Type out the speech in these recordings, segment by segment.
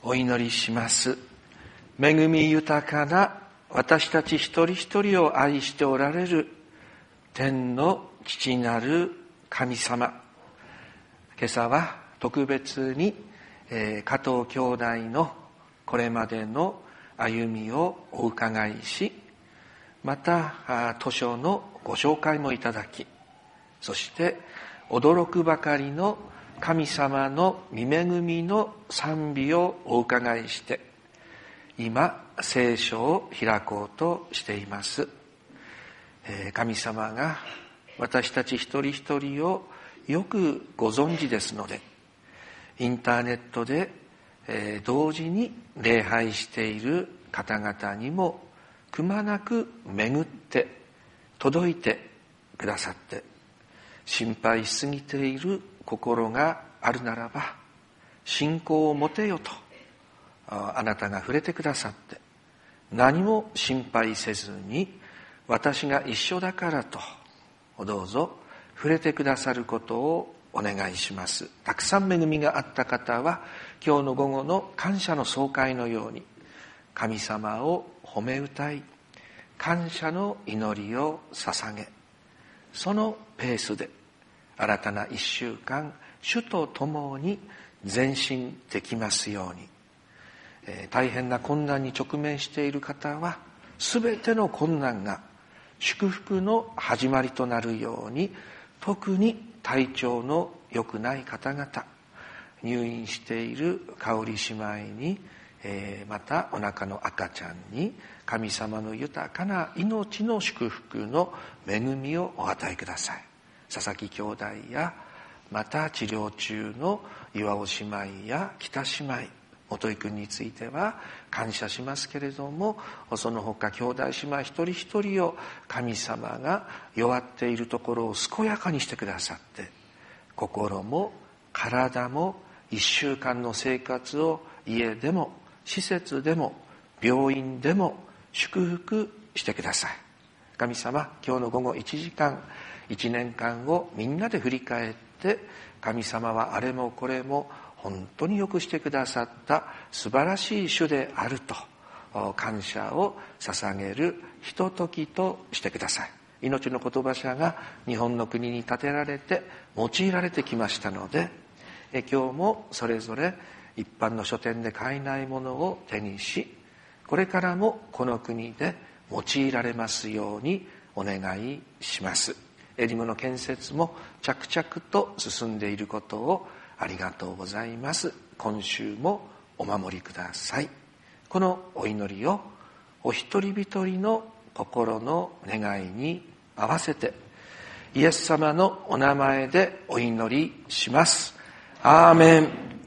お祈りします。恵み豊かな私たち一人一人を愛しておられる天の父なる神様、今朝は特別に加藤兄弟のこれまでの歩みをお伺いし、また図書のご紹介もいただき、そして驚くばかりの神様の御恵みの賛美をお伺いして、今聖書を開こうとしています。神様が私たち一人一人をよくご存知ですので、インターネットで同時に礼拝している方々にもくまなく巡って届いてくださって、心配しすぎている心があるならば信仰を持てよとあなたが触れてくださって、何も心配せずに私が一緒だからとどうぞ触れてくださることをお願いします。たくさん恵みがあった方は今日の午後の感謝の総会のように神様を褒め歌い、感謝の祈りを捧げ、そのペースで新たな一週間主と共に前進できますように。大変な困難に直面している方は全ての困難が祝福の始まりとなるように、特に体調の良くない方々、入院している香織姉妹に、またお腹の赤ちゃんに神様の豊かな命の祝福の恵みをお与えください。佐々木兄弟やまた治療中の岩尾姉妹や北姉妹、元井君については感謝しますけれども、その他兄弟姉妹一人一人を神様が弱っているところを健やかにしてくださって、心も体も一週間の生活を家でも施設でも病院でも祝福してください。神様、今日の午後1時間、1年間をみんなで振り返って、神様はあれもこれも本当によくしてくださった素晴らしい主であると感謝を捧げるひとときとしてください。命の言葉社が日本の国に建てられて用いられてきましたので、今日もそれぞれ一般の書店で買えないものを手にし、これからもこの国で用いられますようにお願いします。エリムの建設も着々と進んでいることをありがとうございます。今週もお守りください。このお祈りをお一人一人の心の願いに合わせてイエス様のお名前でお祈りします。アーメン。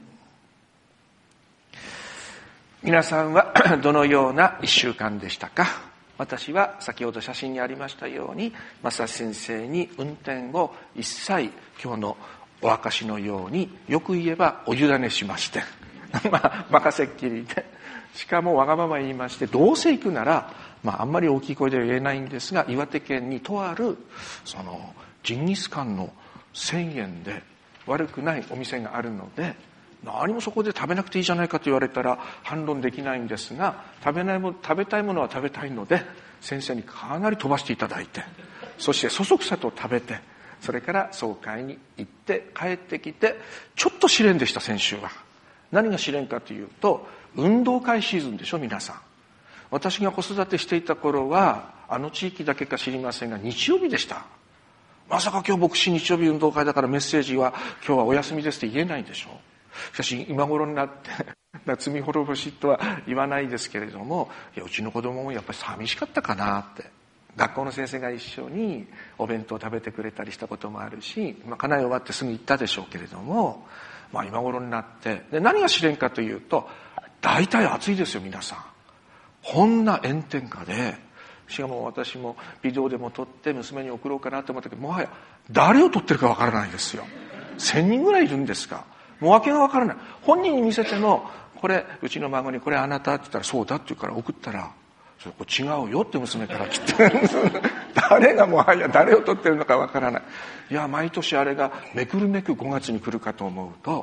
皆さんはどのような一週間でしたか？私は先ほど写真にありましたように、正先生に運転を一切今日のお証のように、よく言えばお委ねしまして任せっきりで、しかもわがまま言いまして、どうせ行くなら、あんまり大きい声では言えないんですが、岩手県にとあるジンギスカンの1000円で悪くないお店があるので、何もそこで食べなくていいじゃないかと言われたら反論できないんですが、食べたいものは食べたいので先生にかなり飛ばしていただいて、そしてそそくさと食べて、それから総会に行って帰ってきて、ちょっと試練でした。先週は何が試練かというと、運動会シーズンでしょ。皆さん、私が子育てしていた頃はあの地域だけか知りませんが日曜日でした。まさか今日牧師日曜日運動会だからメッセージは今日はお休みですって言えないでしょう。しかし今頃になって罪滅ぼしとは言わないですけれども、いやうちの子供もやっぱり寂しかったかなって、学校の先生が一緒にお弁当を食べてくれたりしたこともあるし、家内終わってすぐ行ったでしょうけれども、今頃になってで、何が試練かというと、大体暑いですよ。皆さん、こんな炎天下で、しかも私もビデオでも撮って娘に送ろうかなと思ったけど、もはや誰を撮ってるかわからないですよ。1000人ぐらいいるんですか。もう訳がわからない。本人に見せても、これうちの孫にこれあなたって言ったら、そうだって言うから送ったら、それこれ違うよって娘から来て誰がもはや誰を撮ってるのかわからない。いや、毎年あれがめくるめく5月に来るかと思うと、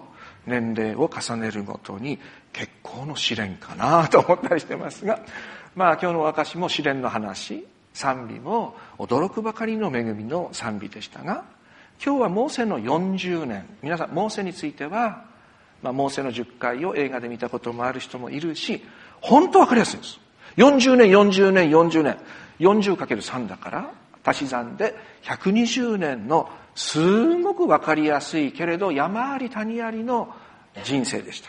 年齢を重ねるごとに結構の試練かなと思ったりしてますが、今日の証も試練の話、賛美も驚くばかりの恵みの賛美でしたが、今日はモーセの40年、皆さんモーセについては、モーセの10回を映画で見たこともある人もいるし、本当わかりやすいんです。40年 40×3 だから足し算で120年のすごくわかりやすいけれど山あり谷ありの人生でした。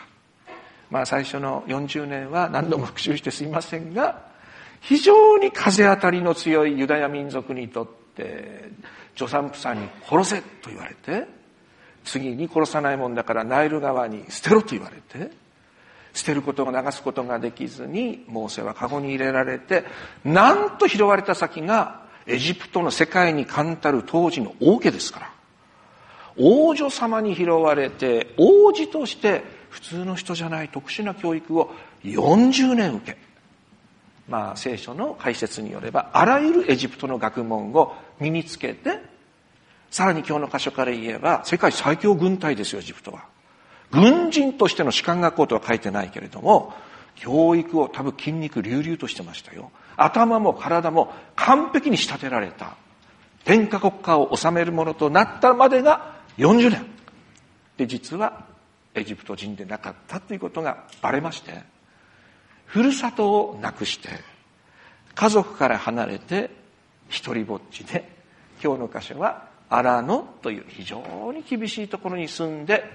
最初の40年は何度も復習してすいませんが、非常に風当たりの強いユダヤ民族にとって助産婦さんに殺せと言われて、次に殺さないもんだからナイル川に捨てろと言われて、捨てることが流すことができずにモーセはカゴに入れられて、なんと拾われた先がエジプトの世界に冠たる当時の王家ですから、王女様に拾われて王子として普通の人じゃない特殊な教育を40年受け、聖書の解説によればあらゆるエジプトの学問を身につけて、さらに今日の箇所から言えば世界最強軍隊ですよ。エジプトは軍人としての士官学校とは書いてないけれども、教育を多分筋肉隆々としてましたよ。頭も体も完璧に仕立てられた天下国家を治めるものとなったまでが40年で、実はエジプト人でなかったということがバレまして、ふるさとをなくして家族から離れて一人ぼっちで、今日の箇所はアラノという非常に厳しいところに住んで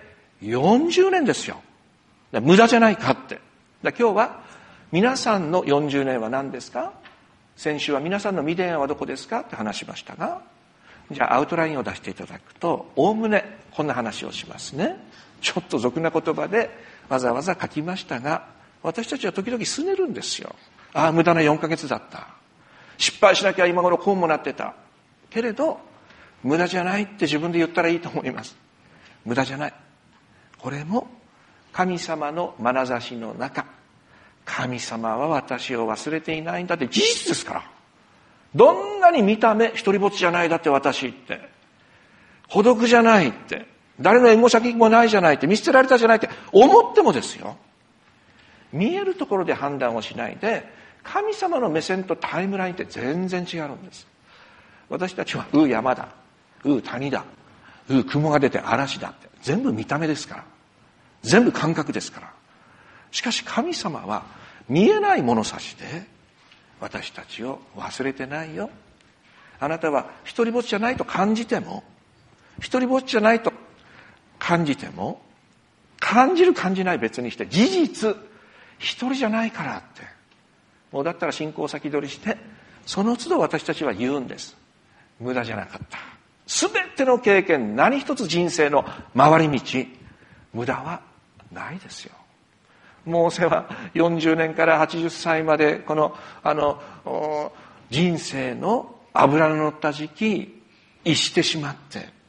40年ですよ。無駄じゃないかって。今日は皆さんの40年は何ですか？先週は皆さんのミディアンはどこですかって話しましたが、じゃあアウトラインを出していただくと、おおむねこんな話をしますね。ちょっと俗な言葉でわざわざ書きましたが、私たちは時々拗ねるんですよ。無駄な4ヶ月だった。失敗しなきゃ今頃こうもなってた。けれど、無駄じゃないって自分で言ったらいいと思います。無駄じゃない。これも神様の眼差しの中、神様は私を忘れていないんだって事実ですから。どんなに見た目一人ぼっちじゃないだって私って、孤独じゃないって、誰の援護先もないじゃないって、見捨てられたじゃないって思ってもですよ、見えるところで判断をしないで、神様の目線とタイムラインって全然違うんです。私たちは山だ、谷だ、雲が出て嵐だって全部見た目ですから、全部感覚ですから。しかし神様は見えない物差しで私たちを忘れてないよ。あなたは一人ぼっちじゃないと感じても、一人ぼっちじゃないと感じても、感じる感じない別にして、事実一人じゃないからって、もうだったら信仰を先取りしてその都度私たちは言うんです。無駄じゃなかった。すべての経験、何一つ人生の回り道、無駄はないですよ。モーセは40年から80歳までこの人生の脂の乗った時期逸してしまって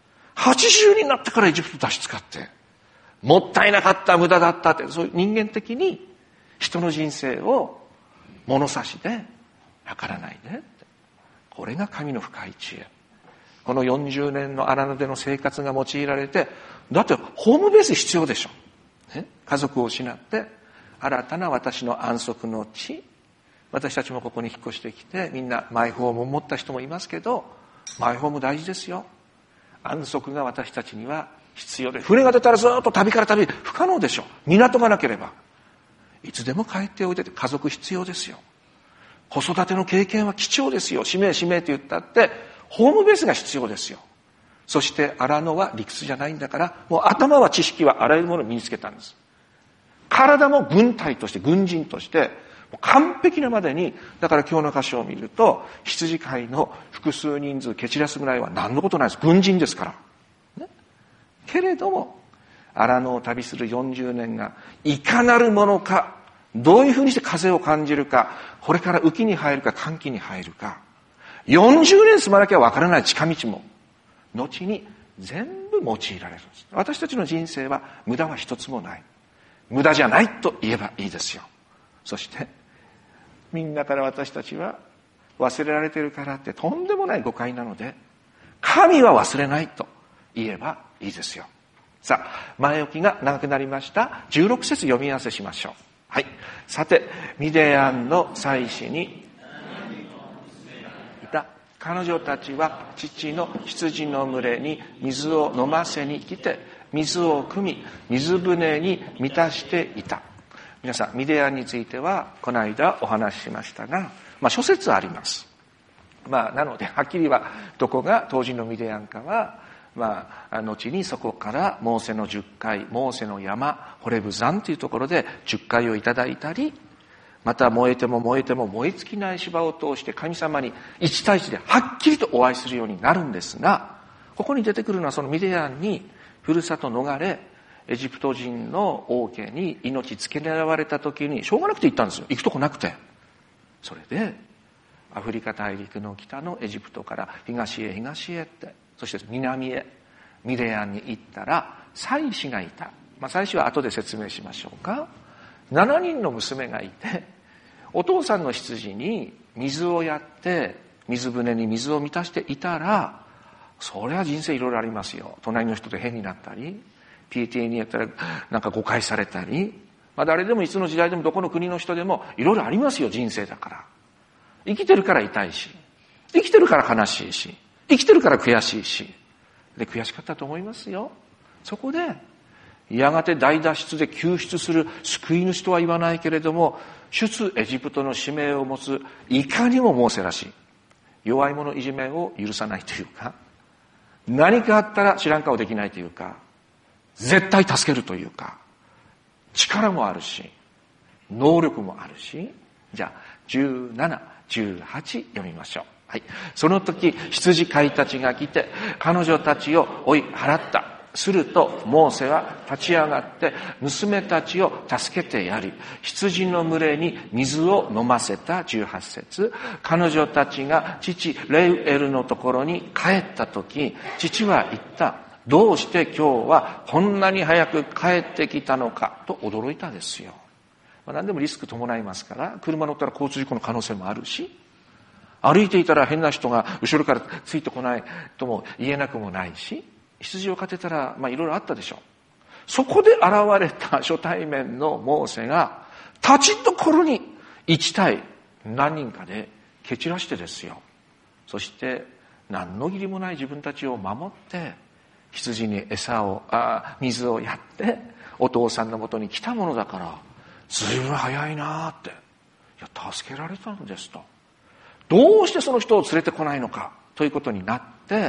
、80になってからエジプト脱出かって、もったいなかった、無駄だったって、そういう人間的に人の人生を物差しで測らないでって。これが神の深い知恵。この40年の荒野での生活が用いられて、だってホームベース必要でしょ、ね、家族を失って新たな私の安息の地、私たちもここに引っ越してきて、みんなマイホームを持った人もいますけど、マイホーム大事ですよ。安息が私たちには必要で、船が出たらずっと旅から旅、不可能でしょ。港がなければいつでも帰っておいでて、家族必要ですよ。子育ての経験は貴重ですよ。使命って言ったってホームベースが必要ですよ。そして荒野は理屈じゃないんだから、もう頭は知識はあらゆるものを身につけたんです。体も軍隊として、軍人として完璧なまでに。だから今日の箇所を見ると、羊飼いの複数人数蹴散らすぐらいは何のことないです。軍人ですから、ね、けれども荒野を旅する40年がいかなるものか、どういうふうにして風を感じるか、これから雨季に入るか寒季に入るか、40年住まなきゃわからない近道も後に全部用いられるんです。私たちの人生は無駄は一つもない。無駄じゃないと言えばいいですよ。そしてみんなから私たちは忘れられているからってとんでもない誤解なので、神は忘れないと言えばいいですよ。 さあ、前置きが長くなりました。16節読み合わせしましょう。はい。さて、ミディアンの妻子にいた彼女たちは父の羊の群れに水を飲ませに来て、水を汲み、水舟に満たしていた。皆さん、ミディアンについてはこの間お話ししましたが、諸説あります。なのではっきりはどこが当時のミディアンかは、後にそこからモーセの10回、モーセの山ホレブ山というところで10回をいただいたり、また燃えても燃えても燃え尽きない芝を通して神様に一対一ではっきりとお会いするようになるんですが、ここに出てくるのはそのミディアンにふるさと逃れ、エジプト人の王家に命つけ狙われた時にしょうがなくて行ったんですよ。行くとこなくて。それでアフリカ大陸の北のエジプトから東へって、そして南へミディアンに行ったら妻子がいた。妻子は後で説明しましょうか。7人の娘がいて、お父さんの羊に水をやって水舟に水を満たしていたら、それは人生いろいろありますよ。隣の人と変になったり、PTA にやったら誤解されたり、誰でもいつの時代でもどこの国の人でもいろいろありますよ、人生だから。生きてるから痛いし、生きてるから悲しいし、生きてるから悔しいし、で悔しかったと思いますよ。そこでやがて大脱出で救出する救い主とは言わないけれども、出エジプトの使命を持ついかにもモーセらしい弱い者いじめを許さないというか、何かあったら知らん顔できないというか、絶対助けるというか、力もあるし能力もあるし。じゃあ17、18読みましょう。はい。その時羊飼いたちが来て彼女たちを追い払った。するとモーセは立ち上がって娘たちを助けてやり、羊の群れに水を飲ませた。18節。彼女たちが父レウエルのところに帰った時、父は言った。どうして今日はこんなに早く帰ってきたのかと驚いたですよ。何でもリスク伴いますから、車乗ったら交通事故の可能性もあるし、歩いていたら変な人が後ろからついてこないとも言えなくもないし、羊を飼ってたらいろいろあったでしょう。そこで現れた初対面のモーセが立ちどころに1対何人かで蹴散らしてですよ。そして何の義理もない自分たちを守って羊に水をやってお父さんのもとに来たものだから、ずいぶん早いなって。いや、助けられたんですと。どうしてその人を連れてこないのかということになって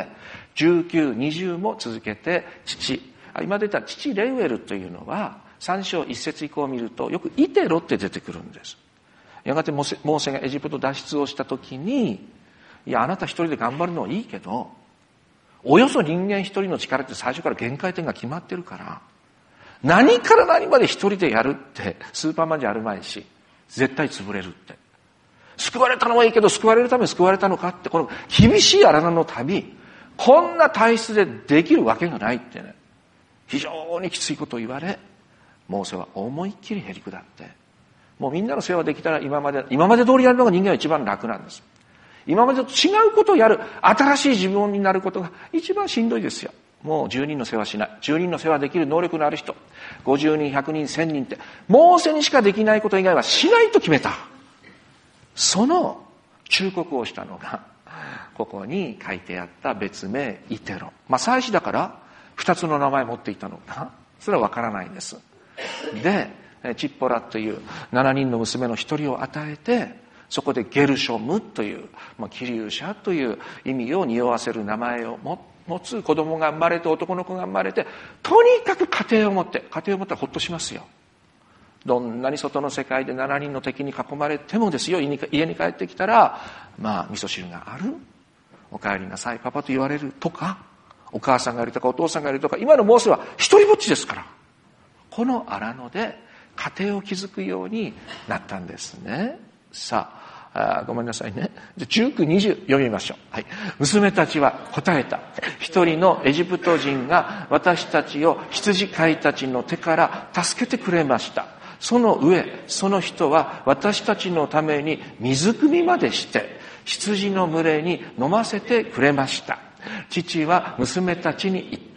、19、20も続けて今出た父レウエルというのは3章1節以降を見るとよくイテロって出てくるんです。やがてモーセがエジプト脱出をした時に、いやあなた一人で頑張るのはいいけど、およそ人間一人の力って最初から限界点が決まってるから、何から何まで一人でやるってスーパーマンじゃあるまいし、絶対潰れるって。救われたのはいいけど、救われるために救われたのかって、この厳しい荒野の旅、こんな体質でできるわけがないってね、非常にきついことを言われ、モーセは思いっきりへり下って、もうみんなの世話できたら今まで通りやるのが人間は一番楽なんです。今までと違うことをやる、新しい自分になることが一番しんどいですよ。もう10人の世話しない、10人の世話できる能力のある人、50人、100人、1000人って、モーセにしかできないこと以外はしないと決めた。その忠告をしたのが、ここに書いてあった別名イテロ。祭司だから2つの名前持っていたのか、それはわからないんです。で、チッポラという7人の娘の1人を与えて、そこでゲルショムという、希留者という意味を匂わせる名前を持つ子供が生まれて、男の子が生まれて、とにかく家庭を持ったらほっとしますよ。どんなに外の世界で7人の敵に囲まれてもですよ、家に帰ってきたら、味噌汁がある、お帰りなさいパパと言われるとか、お母さんがいるとかお父さんがいるとか、今のモーセは一人ぼっちですから、この荒野で家庭を築くようになったんですね。さあ、ごめんなさいね。19、20読みましょう。はい。娘たちは答えた。一人のエジプト人が私たちを羊飼いたちの手から助けてくれました。その上、その人は私たちのために水汲みまでして羊の群れに飲ませてくれました。父は娘たちに言った。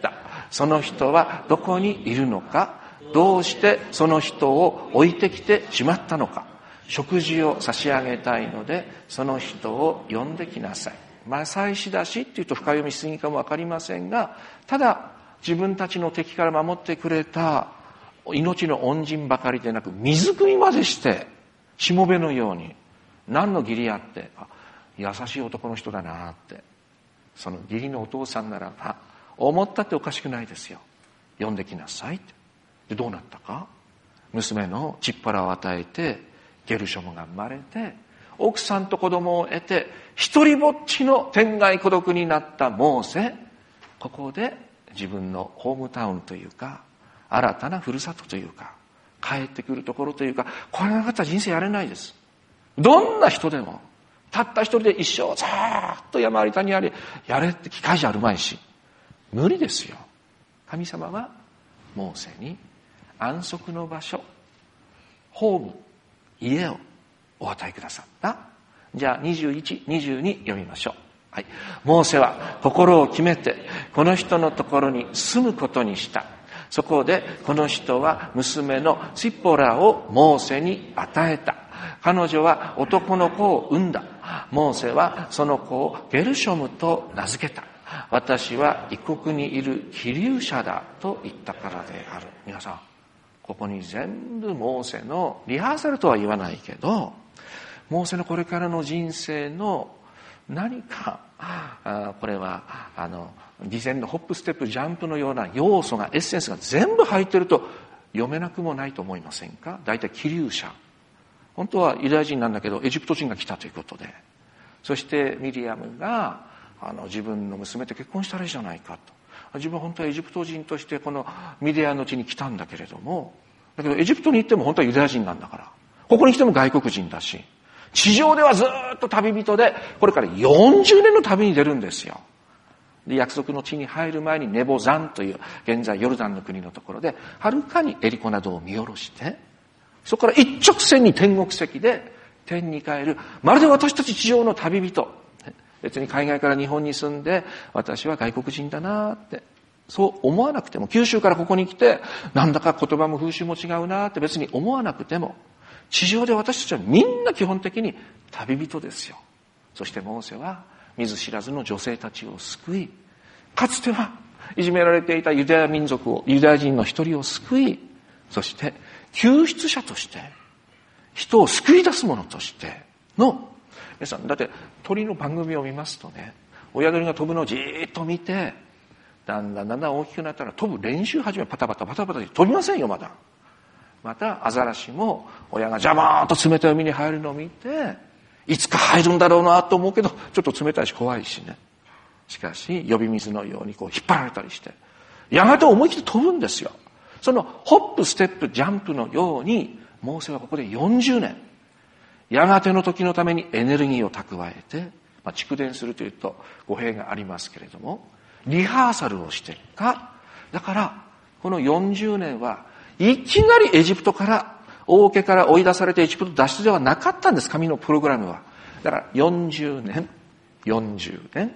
その人はどこにいるのか、どうしてその人を置いてきてしまったのか、食事を差し上げたいのでその人を呼んできなさい。祭司だしっていうと深読みしすぎかもわかりませんが、ただ自分たちの敵から守ってくれた命の恩人ばかりでなく、水汲みまでしてしもべのように、何の義理あって、優しい男の人だなって、その義理のお父さんならば思ったっておかしくないですよ。呼んできなさいって。でどうなったか、娘のチッパラを与えてゲルショムが生まれて、奥さんと子供を得て一人ぼっちの天涯孤独になったモーセ、ここで自分のホームタウンというか、新たなふるさとというか、帰ってくるところというか、これなかったら人生やれないです。どんな人でもたった一人で一生ずーっと山あり谷ありやれって機械じゃあるまいし、無理ですよ。神様はモーセに安息の場所、ホーム、家をお与えくださった。じゃあ21、22読みましょう。はい。モーセは心を決めてこの人のところに住むことにした。そこでこの人は娘のシッポラをモーセに与えた。彼女は男の子を産んだ。モーセはその子をゲルショムと名付けた。私は異国にいる希留者だと言ったからである。皆さん、ここに全部モーセのリハーサルとは言わないけど、モーセのこれからの人生の何か、これは事前のホップステップジャンプのような要素が、エッセンスが全部入っていると読めなくもないと思いませんか。大体希留者、本当はユダヤ人なんだけどエジプト人が来たということで、そしてミリアムが自分の娘と結婚したらいいじゃないかと。自分は本当はエジプト人としてこのミディアの地に来たんだけれども、だけどエジプトに行っても本当はユダヤ人なんだから、ここに来ても外国人だし、地上ではずっと旅人で、これから40年の旅に出るんですよ。で、約束の地に入る前にネボザンという現在ヨルダンの国のところではるかにエリコなどを見下ろして、そこから一直線に天国籍で天に帰る、まるで私たち地上の旅人、別に海外から日本に住んで私は外国人だなって、そう思わなくても、九州からここに来てなんだか言葉も風習も違うなって別に思わなくても、地上で私たちはみんな基本的に旅人ですよ。そしてモーセは見ず知らずの女性たちを救い、かつてはいじめられていたユダヤ民族を、ユダヤ人の一人を救い、そして救出者として人を救い出す者としての、皆さんだって鳥の番組を見ますとね、親鳥が飛ぶのをじーっと見て、だんだん大きくなったら飛ぶ練習始め、パタパタ飛びませんよ。またアザラシも親がジャバーンと冷たい海に入るのを見て、いつか入るんだろうなと思うけどちょっと冷たいし怖いしね、しかし呼び水のようにこう引っ張られたりして、やがて思い切って飛ぶんですよ。そのホップステップジャンプのように、モーセはここで40年、やがての時のためにエネルギーを蓄えて、蓄電するというと語弊がありますけれども、リハーサルをしてるか。だからこの40年はいきなりエジプトから王家から追い出されてエジプト脱出ではなかったんです、神のプログラムは。だから40年40年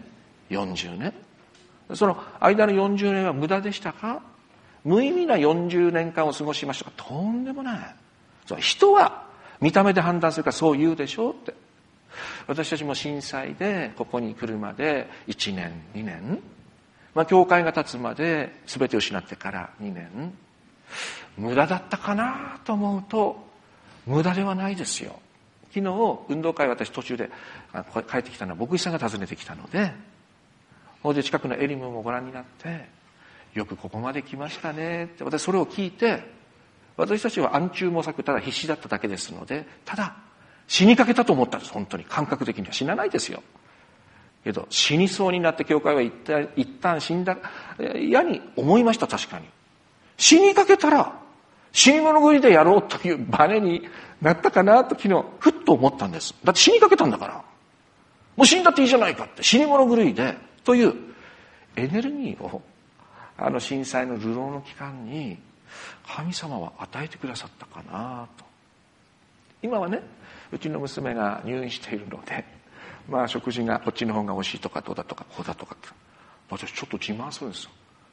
40年、その間の40年は無駄でしたか。無意味な40年間を過ごしましたか。とんでもない。人は見た目で判断するからそう言うでしょうって。私たちも震災でここに来るまで1年2年、教会が建つまで全てを失ってから2年、無駄だったかなと思うと無駄ではないですよ。昨日運動会、私途中で帰ってきたのは牧師さんが訪ねてきたので、それで近くのエリムもご覧になって、よくここまで来ましたねって。私それを聞いて、私たちは暗中模索、ただ必死だっただけですので、ただ死にかけたと思ったんです。本当に感覚的には死なないですよ。けど死にそうになって教会は一旦死んだ嫌に思いました。確かに死にかけたら死に物狂いでやろうというバネになったかなと昨日ふっと思ったんです。だって死にかけたんだから、もう死んだっていいじゃないかって、死に物狂いでというエネルギーを震災の流浪の期間に神様は与えてくださったかなと。今はね、うちの娘が入院しているので、食事がこっちの方が美味しいとかどうだとかこうだとかって、私ちょっと自慢するんですよ。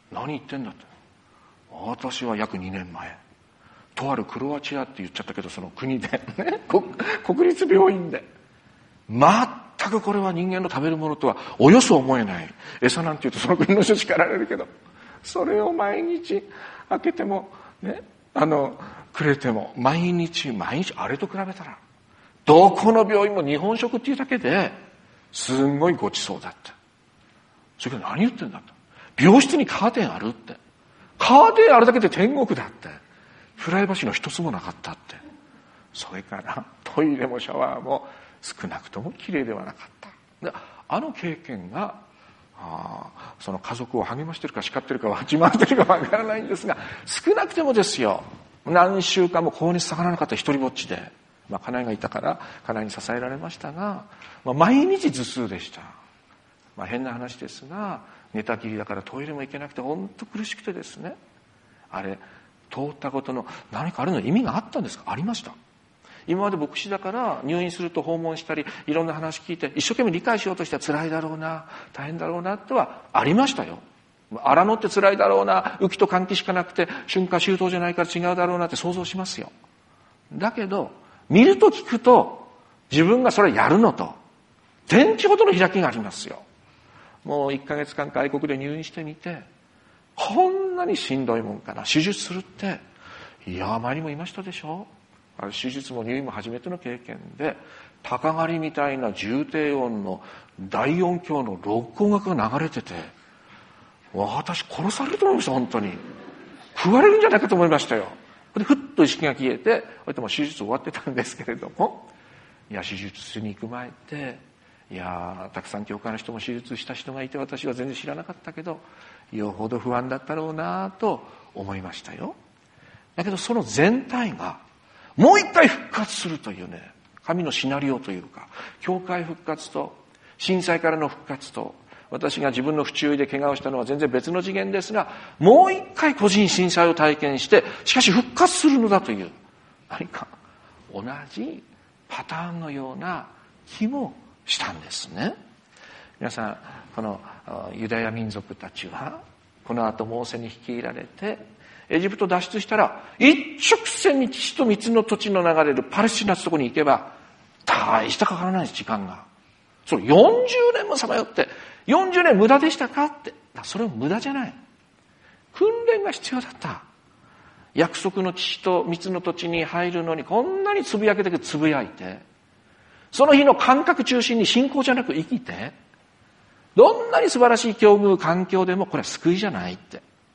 何言ってんだって。私は約2年前、とあるクロアチアって言っちゃったけど、その国で、ね、国立病院で、全くこれは人間の食べるものとはおよそ思えない。餌なんて言うとその国の人叱られるけど、それを毎日開けても、ね、くれても、毎日、あれと比べたら、どこの病院も日本食っていうだけで、すんごいごちそうだって。それから何言ってんだと。病室にカーテンあるって。カーテンあるだけで天国だって。プライバシーの一つもなかったって。それからトイレもシャワーも少なくともきれいではなかった。で、経験がその家族を励ましてるか叱ってるか自慢してるかわからないんですが、少なくてもですよ、何週間も高熱下がらなかった一人ぼっちで、家内がいたから家内に支えられましたが、毎日頭痛でした。変な話ですが、寝たきりだからトイレも行けなくて本当苦しくてですね、あれ通ったことの何かあるの意味があったんですか？ありました。今まで牧師だから入院すると訪問したりいろんな話聞いて一生懸命理解しようとしては辛いだろうな、大変だろうなってはありましたよ。荒野って辛いだろうな、雨季と乾季しかなくて春夏秋冬じゃないから違うだろうなって想像しますよ。だけど見ると聞くと自分がそれやるのと天地ほどの開きがありますよ。もう1ヶ月間外国で入院してみて、こんなにしんどいもんかな、手術するって。いや、前にも言いましたでしょ。手術も入院も初めての経験で、鷹狩りみたいな重低音の大音響の録音楽が流れてて、私殺されると思いました。本当に食われるんじゃないかと思いましたよ。でふっと意識が消えて、もう手術終わってたんですけれども、いや、手術室に行く前って、いや、たくさん教会の人も手術した人がいて、私は全然知らなかったけど、よほど不安だったろうなと思いましたよ。だけどその全体がもう一回復活するというね、神のシナリオというか、教会復活と震災からの復活と、私が自分の不注意で怪我をしたのは全然別の次元ですが、もう一回個人震災を体験して、しかし復活するのだという、何か同じパターンのような気もしたんですね。皆さん、このユダヤ民族たちはこの後モーセに率いられてエジプト脱出したら、一直線に血と蜜の土地の流れるパレスチナってとこに行けば大したかからないです。時間がそれ40年もさまよって、40年無駄でしたかって、それは無駄じゃない。訓練が必要だった。約束の地と蜜の土地に入るのにこんなにつぶやけてつぶやいて、その日の感覚中心に信仰じゃなく生きて、どんなに素晴らしい境遇環境でもこれは救いじゃないって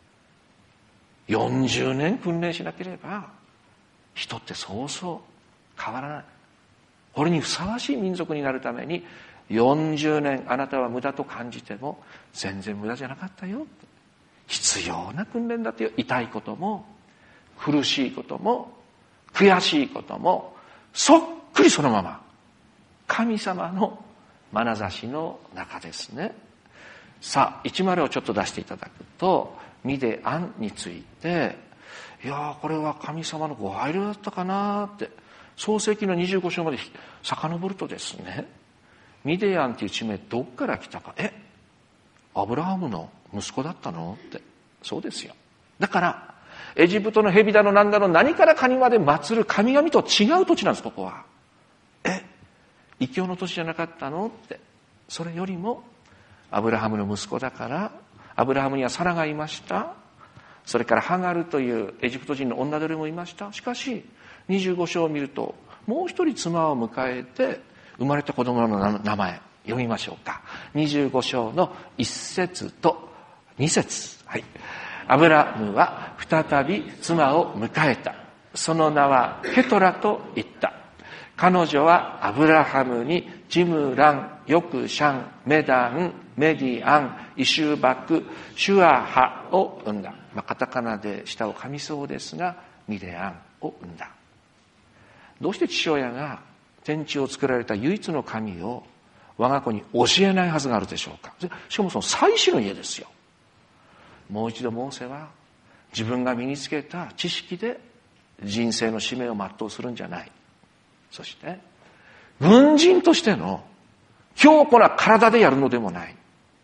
。40年訓練しなければ人ってそうそう変わらない。これにふさわしい民族になるために40年あなたは無駄と感じても全然無駄じゃなかったよって。必要な訓練だってよ。痛いことも苦しいことも悔しいこともそっくりそのまま神様の眼差しの中ですね。さあ、10をちょっと出していただくと、ミデアンについて、いやこれは神様のご配慮だったかなって、創世記の25章まで遡るとですね、ミデアンっていう地名どっから来たか。アブラハムの息子だったのって。そうですよ。だからエジプトの蛇だのなんだの何からかにまで祀る神々と違う土地なんです。ここは異教の土地じゃなかったのって。それよりもアブラハムの息子だから、アブラハムにはサラがいました。それからハガルというエジプト人の女奴隷もいました。しかし25章を見ると、もう一人妻を迎えて生まれた子供の名前読みましょうか。25章の1節と2節、はい。アブラハムは再び妻を迎えた。その名はケトラと言った。彼女はアブラハムにジムラン、ヨクシャン、メダン、メディアン、イシュバク、シュアハを生んだ。カタカナで下を噛みそうですが、ミデアンを生んだ。どうして父親が天地を作られた唯一の神を我が子に教えないはずがあるでしょうか。しかもその祭司の家ですよ。もう一度モーセは自分が身につけた知識で人生の使命を全うするんじゃない。そして軍人としての強固な体でやるのでもない。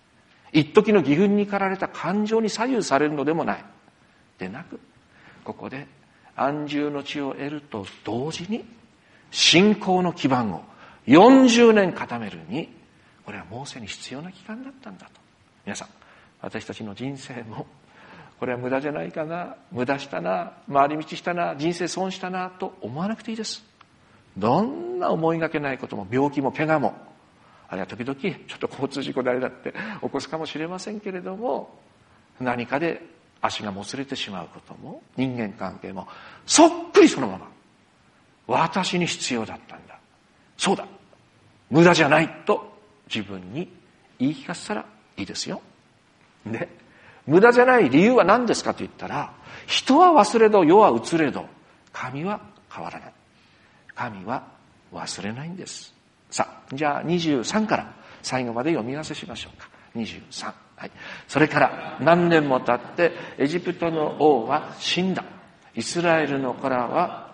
一時の義憤に駆られた感情に左右されるのでもない。でなく、ここで安住の地を得ると同時に、信仰の基盤を40年固めるに、これはモーセに必要な期間だったんだと。皆さん、私たちの人生も、これは無駄じゃないかな、無駄したな、回り道したな、人生損したなと思わなくていいです。どんな思いがけないことも、病気も怪我も、あるいは時々ちょっと交通事故であれだって起こすかもしれませんけれども、何かで足がもつれてしまうことも、人間関係もそっくりそのまま私に必要だったんだ、そうだ、無駄じゃないと自分に言い聞かせたらいいですよ。で、無駄じゃない理由は何ですかと言ったら、人は忘れど世は移れど神は変わらない。神は忘れないんです。さあ、じゃあ23から最後まで読み合わせしましょうか。23、はい、それから何年も経ってエジプトの王は死んだ。イスラエルの子らは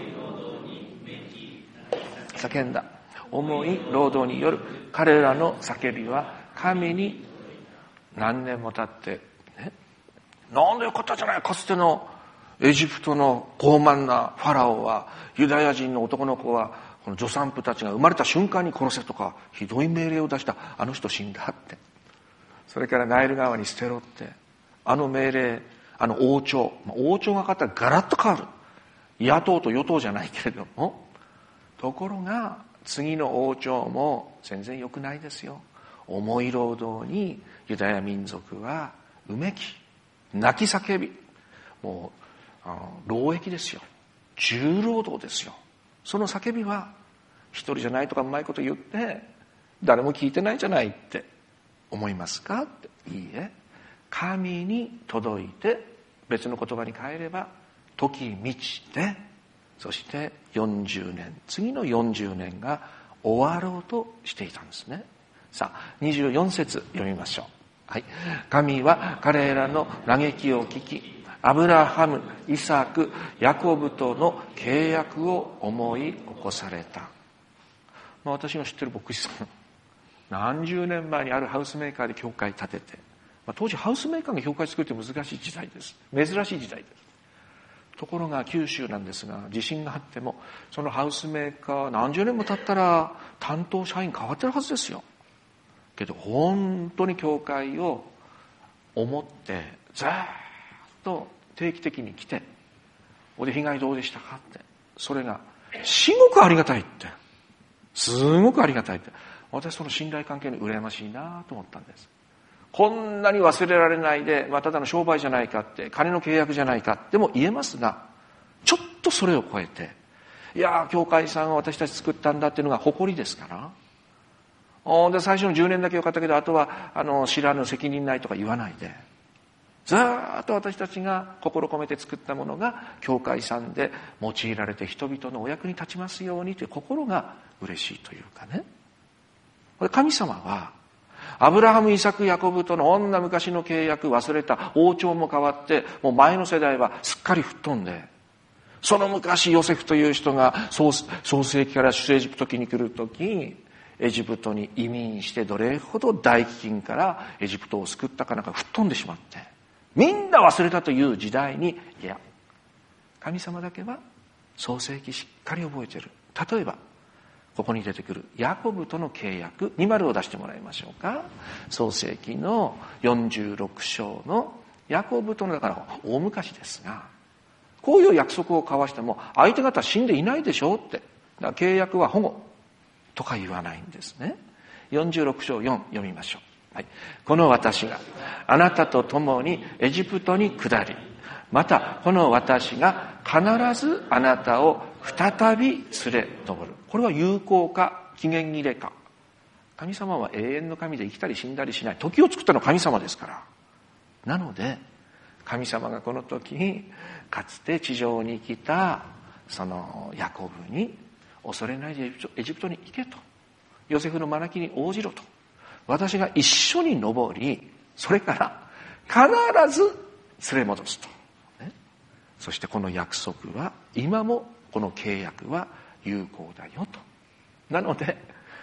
叫んだ。重い労働による彼らの叫びは神に。何年も経って、ね、なんでよかったじゃない、かつてのエジプトの傲慢なファラオはユダヤ人の男の子はこの助産婦たちが生まれた瞬間に殺せとかひどい命令を出した。あの人死んだって。それからナイル川に捨てろって、あの命令、あの王朝、王朝が変わったらガラッと変わる。野党と与党じゃないけれども、ところが次の王朝も全然良くないですよ。重い労働にユダヤ民族はうめき泣き叫び、もう労役ですよ、重労働ですよ。その叫びは一人じゃないとかうまいこと言って誰も聞いてないじゃないって思いますかって。いいえ、神に届いて、別の言葉に変えれば時満ちて、そして40年、次の40年が終わろうとしていたんですね。さあ、24節読みましょう。はい。神は彼らの嘆きを聞き、アブラハム、イサク、ヤコブとの契約を思い起こされた。私の知ってる牧師さん、何十年前にあるハウスメーカーで教会建てて、当時ハウスメーカーが教会作るって難しい時代です。珍しい時代です。ところが九州なんですが、地震があってもそのハウスメーカー何十年も経ったら担当社員変わってるはずですよ。けど本当に教会を思ってずっと定期的に来て、おで被害どうでしたかって、それがすごくありがたいって、すごくありがたいって、私その信頼関係に羨ましいなと思ったんです。こんなに忘れられないで、ただの商売じゃないかって、金の契約じゃないかっても言えますが、ちょっとそれを超えて、いや教会さんが私たち作ったんだっていうのが誇りですから。で最初の10年だけよかったけど、あとは知らぬ責任ないとか言わないで、ずっと私たちが心込めて作ったものが教会さんで用いられて人々のお役に立ちますようにという心が嬉しいというかね。神様はアブラハム、イサク、ヤコブとの女昔の契約忘れた。王朝も変わって、もう前の世代はすっかり吹っ飛んで、その昔ヨセフという人が創世記から出エジプト記に来るとき、エジプトに移民してどれほど大飢饉からエジプトを救ったかなんか吹っ飛んでしまって、みんな忘れたという時代に、いや、神様だけは創世記しっかり覚えている。例えばここに出てくるヤコブとの契約、2を出してもらいましょうか。創世記の46章のヤコブとの、だから大昔ですが、こういう約束を交わしても相手方死んでいないでしょうって、だから契約は保護とか言わないんですね。46章4読みましょう。はい、この私があなたと共にエジプトに下り、またこの私が必ずあなたを再び連れ上る。これは有効か期限切れか。神様は永遠の神で生きたり死んだりしない。時を作ったのは神様ですから。なので神様がこの時にかつて地上に来たそのヤコブに、恐れないでエジプトに行けと、ヨセフの招きに応じろと、私が一緒に登り、それから必ず連れ戻すと、ね、そしてこの約束は今も、この契約は有効だよと。なので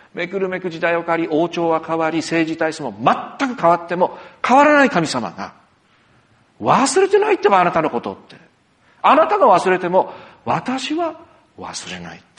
めくるめく時代は変わり、王朝は変わり、政治体制も全く変わっても変わらない神様が忘れてないってば、あなたのことって。あなたが忘れても私は忘れないって。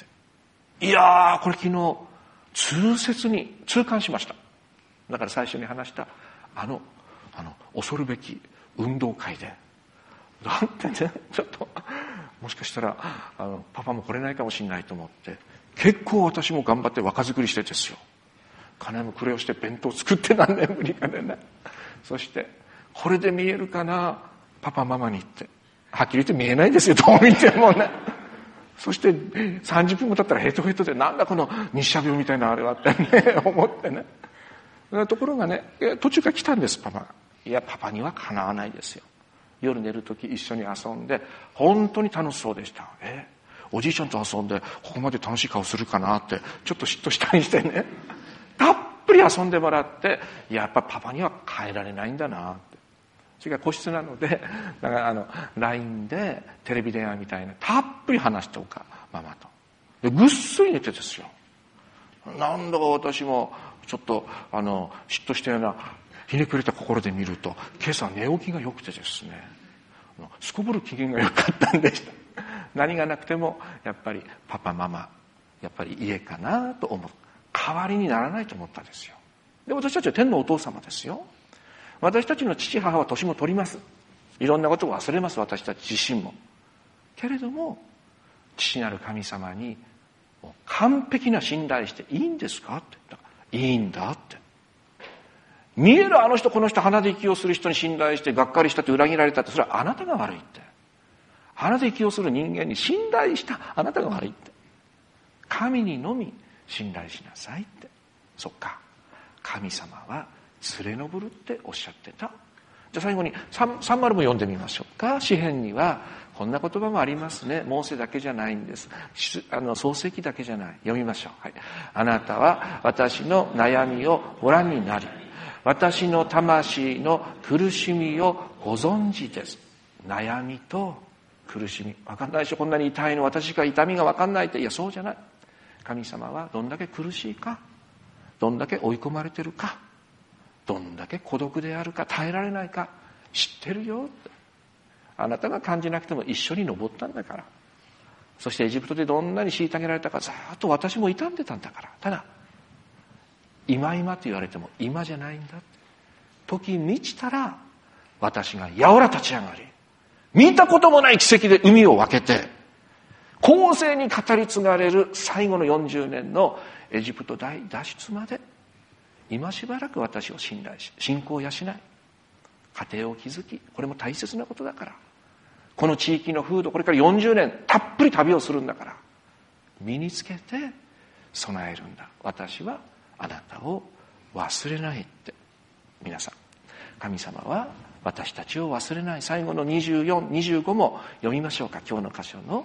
いやー、これ昨日痛切に痛感しました。だから最初に話した恐るべき運動会で、だってね、ちょっともしかしたらパパも来れないかもしれないと思って、結構私も頑張って若作りしてですよ、金もくれをして弁当作って、何年ぶりかでね。そしてこれで見えるかな、パパママに言って、はっきり言って見えないんですよ、どう見てもね。そして30分も経ったらヘトヘトで、なんだこの日射病みたいなあれはってね思ってね。ところがね、途中から来たんです、パパが。いや、パパにはかなわないですよ。夜寝るとき一緒に遊んで本当に楽しそうでした。おじいちゃんと遊んでここまで楽しい顔するかなってちょっと嫉妬したりしてね、たっぷり遊んでもらって、やっぱパパには変えられないんだなって。それから個室なので、だからLINE でテレビ電話みたいなたっぷり話しておか、ママと。でぐっすり寝てですよ。なんだか私もちょっと嫉妬したようなひねくれた心で見ると、今朝寝起きが良くてですね、すこぶる機嫌が良かったんでした。何がなくてもやっぱりパパママ、やっぱり家かなと思う。代わりにならないと思ったんですよ。で、私たちは天のお父様ですよ。私たちの父母は年も取ります。いろんなことを忘れます、私たち自身も。けれども父なる神様に完璧な信頼していいんですかって言ったら、いいんだって。見えるあの人この人、鼻で息をする人に信頼してがっかりしたって裏切られたって、それはあなたが悪いって。鼻で息をする人間に信頼したあなたが悪いって。神にのみ信頼しなさいって。そっか、神様は連れ上るっておっしゃってた。じゃあ最後に3丸も読んでみましょうか。詩編にはこんな言葉もありますね。モーセだけじゃないんです。創世記だけじゃない。読みましょう。はい。あなたは私の悩みをご覧になり、私の魂の苦しみをご存知です。悩みと苦しみ。分かんないでしょ、こんなに痛いの。私が痛みが分かんないって。いや、そうじゃない。神様はどんだけ苦しいか、どんだけ追い込まれてるか、どんだけ孤独であるか、耐えられないか知ってるよって。あなたが感じなくても一緒に登ったんだから。そしてエジプトでどんなに虐げられたか、ずっと私も傷んでたんだから。ただ今と言われても今じゃないんだって。時満ちたら私がやおら立ち上がり、見たこともない奇跡で海を分けて、後世に語り継がれる最後の40年のエジプト大脱出まで、今しばらく私を信頼し、信仰を養い、家庭を築き、これも大切なことだから、この地域の風土、これから40年たっぷり旅をするんだから、身につけて備えるんだ。私はあなたを忘れないって。皆さん、神様は私たちを忘れない。最後の24、25も読みましょうか。今日の箇所の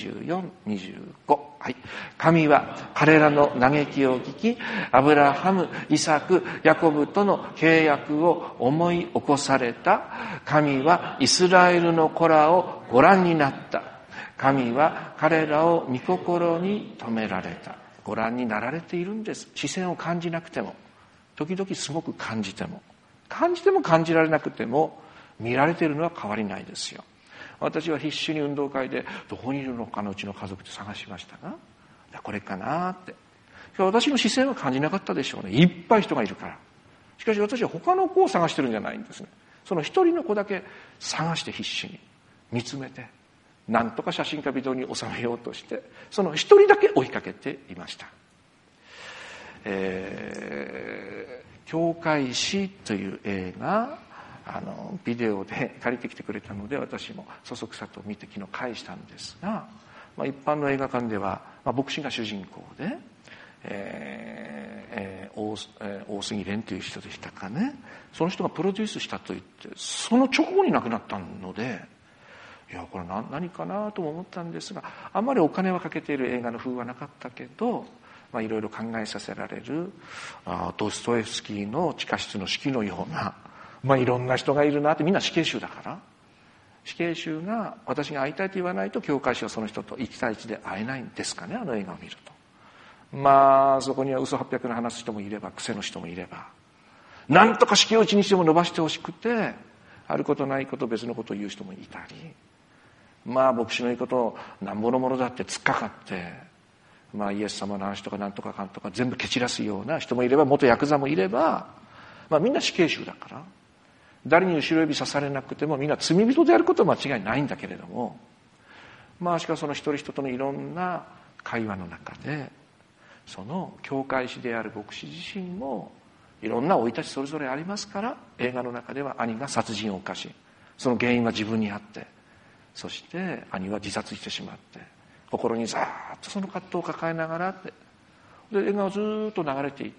24、25。はい。神は彼らの嘆きを聞き、アブラハム、イサク、ヤコブとの契約を思い起こされた。神はイスラエルの子らをご覧になった。神は彼らを御心に留められた。ご覧になられているんです。視線を感じなくても、時々すごく感じても感じられなくても、見られているのは変わりないですよ。私は必死に運動会でどこにいるのかのうちの家族で探しましたが、これかなって。私の視線は感じなかったでしょうね。いっぱい人がいるから。しかし私は他の子を探してるんじゃないんですね。その一人の子だけ探して必死に見つめて、なんとか写真かビデオに収めようとして、その一人だけ追いかけていました。教会史という映画、ビデオで借りてきてくれたので、私もそそくさと見て昨日返したんですが、一般の映画館では、牧師が主人公で、大杉蓮という人でしたかね。その人がプロデュースしたと言って、その直後に亡くなったので、いや、これ何かなとも思ったんですが、あんまりお金はかけている映画の風はなかったけど、いろいろ考えさせられる、ドストエフスキーの地下室の式のような、いろんな人がいるなって。みんな死刑囚だから、死刑囚が私が会いたいと言わないと教会士はその人と1対1で会えないんですかね、あの映画を見ると。 そこには嘘800の話す人もいれば、癖の人もいれば、なんとか式を1日でも伸ばしてほしくて、あることないこと別のことを言う人もいたり、牧師の言うことをなんぼのものだって突っかかって、イエス様の話とかなんとかかんとか全部蹴散らすような人もいれば、元ヤクザもいれば、みんな死刑囚だから、誰に後ろ指刺されなくてもみんな罪人であることは間違いないんだけれども、しかしその一人一人のいろんな会話の中で、その教会士である牧師自身もいろんな生い立ちそれぞれありますから、映画の中では兄が殺人を犯し、その原因は自分にあって、そして兄は自殺してしまって、心にざーっとその葛藤を抱えながらで映画をずーっと流れていって、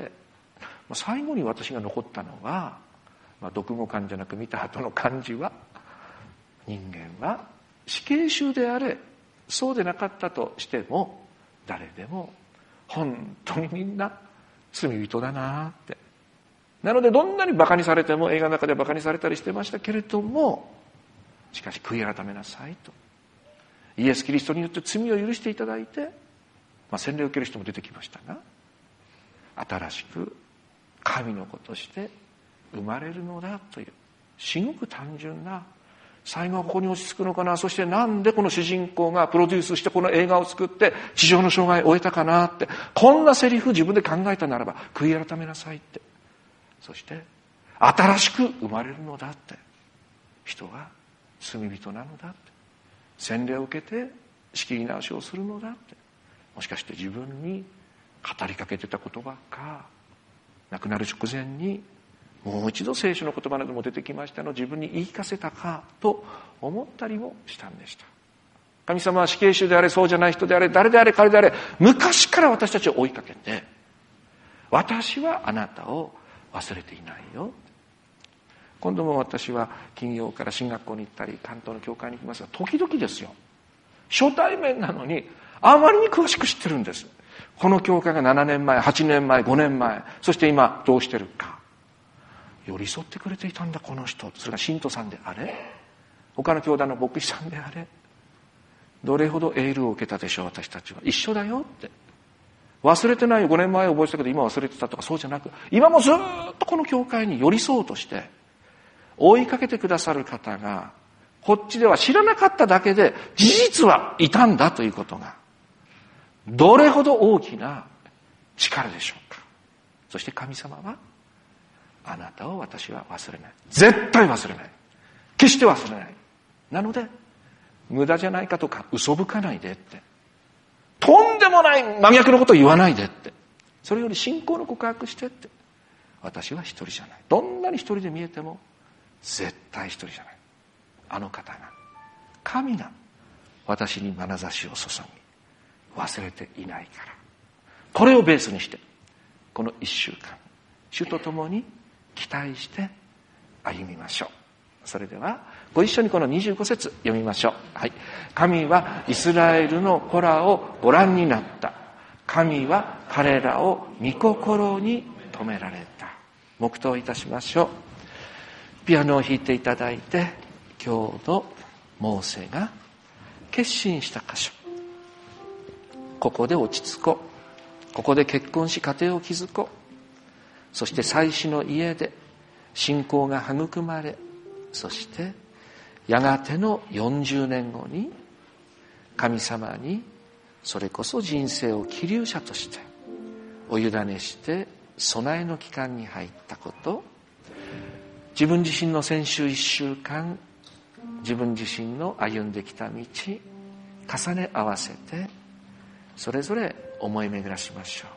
最後に私が残ったのは、読後感じゃなく見た後の感じは、人間は死刑囚であれそうでなかったとしても、誰でも本当にみんな罪人だなって。なのでどんなにバカにされても、映画の中でバカにされたりしてましたけれども、しかし悔い改めなさいと、イエス・キリストによって罪を許していただいて、洗礼を受ける人も出てきましたが、新しく神の子として生まれるのだという、すごく単純な、最後はここに落ち着くのかな、そしてなんでこの主人公がプロデュースしてこの映画を作って地上の生涯を終えたかなって、こんなセリフ自分で考えたならば悔い改めなさいって、そして新しく生まれるのだって、人は罪人なのだって、洗礼を受けて仕切り直しをするのだって、もしかして自分に語りかけてた言葉か、亡くなる直前にもう一度聖書の言葉なども出てきましたのを自分に言い聞かせたかと思ったりもしたんでした。神様は死刑囚であれそうじゃない人であれ誰であれ彼であれ、昔から私たちを追いかけて、私はあなたを忘れていないよ。今度も私は金曜から進学校に行ったり関東の教会に行きますが、時々ですよ、初対面なのにあまりに詳しく知ってるんです。この教会が7年前8年前5年前、そして今どうしてるか、寄り添ってくれていたんだこの人。それが信徒さんであれ、他の教団の牧師さんであれ、どれほどエールを受けたでしょう。私たちは一緒だよって、忘れてないよ、5年前覚えてたけど今忘れてたとか、そうじゃなく、今もずっとこの教会に寄り添おうとして追いかけてくださる方が、こっちでは知らなかっただけで事実はいたんだということが、どれほど大きな力でしょうか。そして神様は、あなたを私は忘れない、絶対忘れない、決して忘れない、なので無駄じゃないかとか嘘吹かないでって、とんでもない真逆のことを言わないでって、それより信仰の告白してって、私は一人じゃない、どんなに一人で見えても絶対一人じゃない、あの方が、神が私に眼差しを注ぎ忘れていないから、これをベースにしてこの1週間主と共に期待して歩みましょう。それではご一緒にこの25節読みましょう。はい。神はイスラエルの子らをご覧になった。神は彼らを御心に留められた。黙祷いたしましょう。ピアノを弾いていただいて、今日のモーセが決心した箇所、ここで落ち着こう、ここで結婚し家庭を築こう、そして祭司の家で信仰が育まれ、そしてやがての40年後に神様にそれこそ人生を起立者としてお委ねして備えの期間に入ったこと、自分自身の先週1週間、自分自身の歩んできた道重ね合わせてそれぞれ思い巡らしましょう。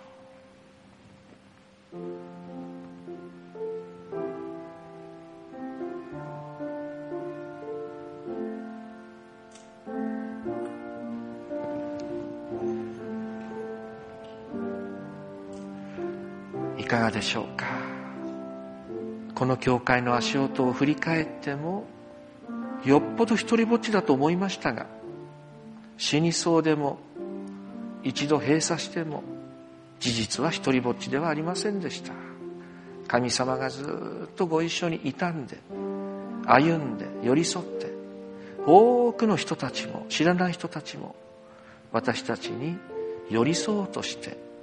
いかがでしょうか。この教会の足音を振り返っても、よっぽど一人ぼっちだと思いましたが、死にそうでも一度閉鎖しても事実は一人ぼっちではありませんでした。神様がずっとご一緒にいたんで、歩んで寄り添って、多くの人たちも知らない人たちも私たちに寄り添おうとして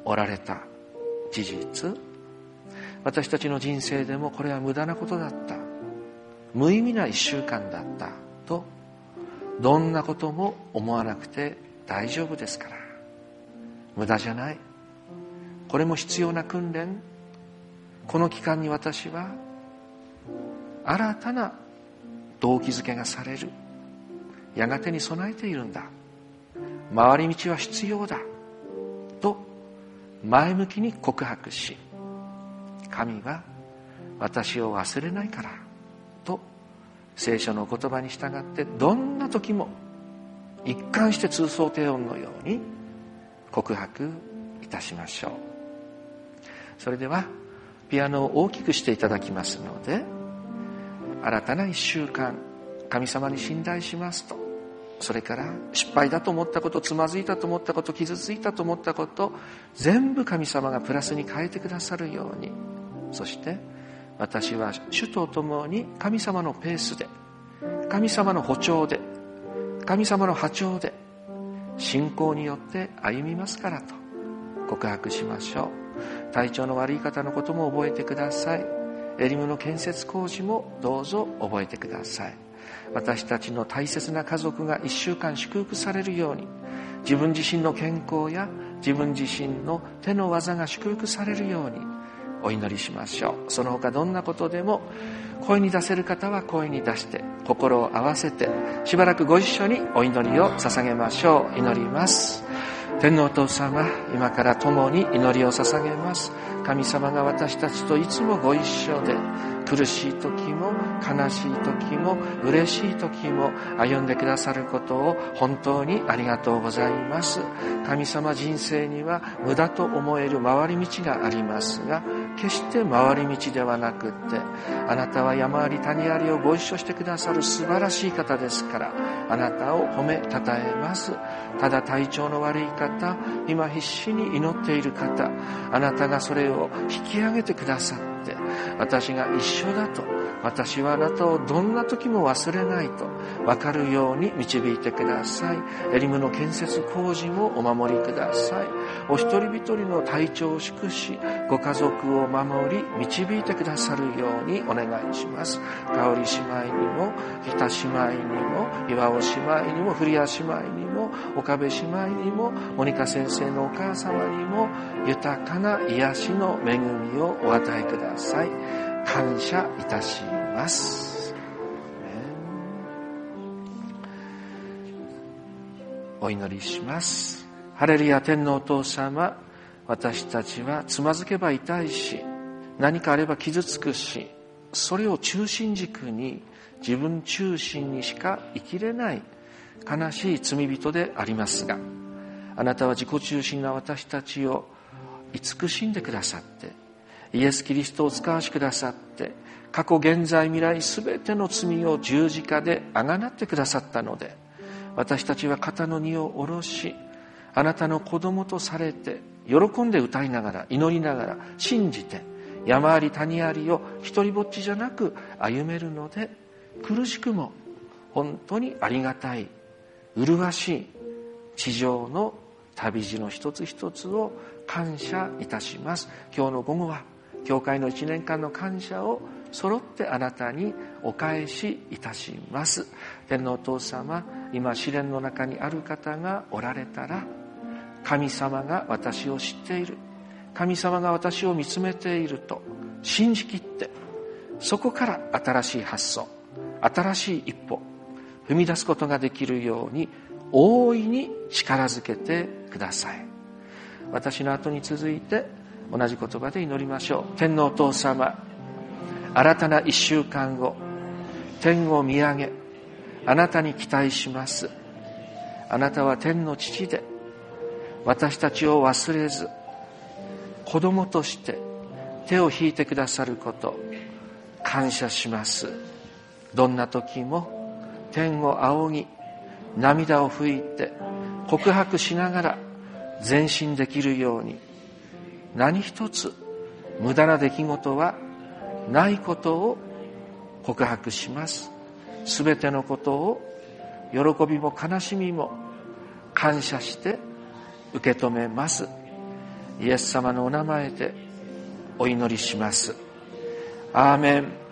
おられた事実、私たちの人生でもこれは無駄なことだった、無意味な1週間だったと、どんなことも思わなくて大丈夫ですから。無駄じゃない。これも必要な訓練。この期間に私は新たな動機づけがされる。やがてに備えているんだ。回り道は必要だ。と前向きに告白し、神は私を忘れないからと聖書の言葉に従ってどんな時も一貫して通奏低音のように告白いたしましょう。それではピアノを大きくしていただきますので、新たな1週間神様に信頼しますと、それから失敗だと思ったこと、つまずいたと思ったこと、傷ついたと思ったこと、全部神様がプラスに変えてくださるように、そして私は主と共に神様のペースで、神様の歩調で、神様の波長で信仰によって歩みますからと告白しましょう。体調の悪い方のことも覚えてください。エリムの建設工事もどうぞ覚えてください。私たちの大切な家族が1週間祝福されるように、自分自身の健康や自分自身の手の技が祝福されるようにお祈りしましょう。その他どんなことでも声に出せる方は声に出して心を合わせてしばらくご一緒にお祈りを捧げましょう。祈ります。天のお父様、今から共に祈りを捧げます。神様が私たちといつもご一緒で、苦しい時も悲しい時も嬉しい時も歩んでくださることを本当にありがとうございます。神様、人生には無駄と思える回り道がありますが、決して回り道ではなくって、あなたは山あり谷ありをご一緒してくださる素晴らしい方ですから、あなたを褒めたたえます。ただ体調の悪い方、今必死に祈っている方、あなたがそれを引き上げてくださって、私が一緒だと、私はあなたをどんな時も忘れないと分かるように導いてください。エリムの建設工事もお守りください。お一人一人の体調を祝し、ご家族を守り導いてくださるようにお願いします。香織姉妹にも、日田姉妹にも、岩尾姉妹にも、古谷姉妹にも、岡部姉妹にも、モニカ先生のお母様にも、豊かな癒しの恵みをお与えください。感謝いたします。お祈りします。ハレルヤ。天のお父様、私たちはつまずけば痛いし、何かあれば傷つくし、それを中心軸に自分中心にしか生きれない悲しい罪人でありますが、あなたは自己中心な私たちを慈しんでくださって、イエス・キリストを使わしくださって、過去現在未来すべての罪を十字架であがなってくださったので、私たちは肩の荷を下ろし、あなたの子供とされて、喜んで歌いながら、祈りながら、信じて、山あり谷ありを一人ぼっちじゃなく歩めるので、苦しくも本当にありがたい、麗しい地上の旅路の一つ一つを感謝いたします。今日の午後は教会の1年間の感謝を揃ってあなたにお返しいたします。天のお父様、今試練の中にある方がおられたら、神様が私を知っている、神様が私を見つめていると信じきって、そこから新しい発想、新しい一歩踏み出すことができるように大いに力づけてください。私の後に続いて同じ言葉で祈りましょう。天のお父様、新たな1週間後、天を見上げ、あなたに期待します。あなたは天の父で、私たちを忘れず、子供として手を引いてくださること、感謝します。どんな時も天を仰ぎ、涙を拭いて告白しながら前進できるように、何一つ無駄な出来事はないことを告白します。すべてのことを喜びも悲しみも感謝して受け止めます。 イエス様のお名前でお祈りします。アーメン。